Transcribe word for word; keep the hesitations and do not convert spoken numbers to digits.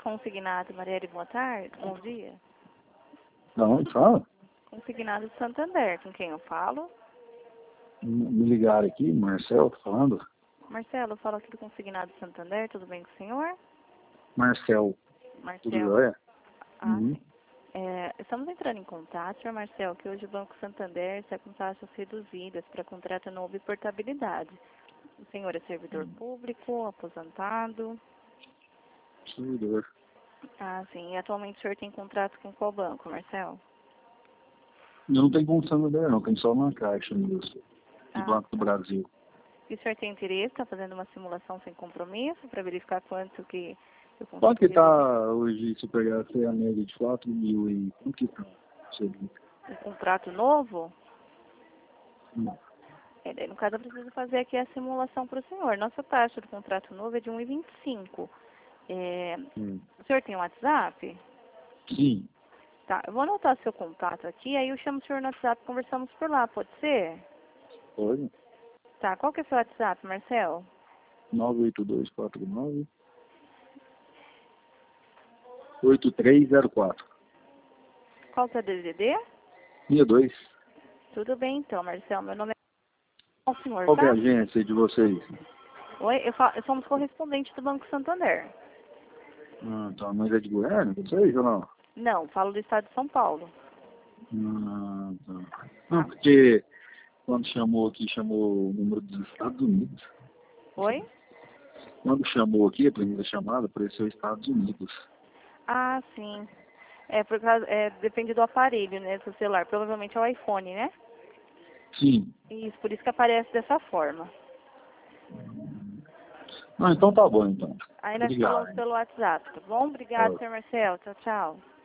Consignado Marielle, boa tarde, bom dia. Da onde fala? Consignado de Santander, com quem eu falo? Me ligaram aqui, Marcelo, tá falando? Marcelo, eu falo aqui do Consignado de Santander, tudo bem com o senhor? Marcelo, tudo Marcelo. jóia? Ah, Uhum. sim. É, estamos entrando em contato, senhor Marcelo, que hoje o Banco Santander está com taxas reduzidas para contrato novo e portabilidade. O senhor é servidor público, aposentado? Servidor. Ah, sim. E atualmente o senhor tem contrato com qual banco, Marcelo? Eu não tenho condição de ver, não, tem só uma caixa mesmo, do Ah, Banco do Brasil. e o senhor tem interesse, está fazendo uma simulação sem compromisso para verificar quanto que eu consigo Quanto que reduzir? tá hoje, se eu pegar até a média de quatro mil e... Quanto que tá? Seguinte. Um contrato novo? Hum. É, daí, no caso, eu preciso fazer aqui a simulação para o senhor. Nossa taxa do contrato novo é de um e vinte e cinco. É, Hum. o senhor tem um WhatsApp? Sim, Tá, eu vou anotar seu contato aqui, aí eu chamo o senhor no WhatsApp e conversamos por lá, pode ser? pode. Tá, qual que é o seu WhatsApp, Marcelo? nove oito dois quatro nove oito três zero quatro. Qual o seu D D D? sessenta e dois. Tudo bem, então, Marcelo. Meu nome é o senhor, Qual que é a tá? agência de vocês? Oi, eu, fa- eu somos correspondentes do Banco Santander. Ah, tá, mas é de Goiânia, vocês ou não? Não, falo do estado de São Paulo. Ah, tá. Não, Tá. porque quando chamou aqui, chamou o número dos Estados Unidos. Oi? Quando chamou aqui, a primeira chamada, apareceu Estados Unidos. Ah, sim. É, por causa, é, depende do aparelho, né, do celular. Provavelmente é o iPhone, né? Sim. Isso, por isso que aparece dessa forma. Ah, então tá bom, então. Aí nós Obrigado. falamos pelo WhatsApp, tá bom? Obrigado, Tá. senhor Marcelo. Tchau, tchau.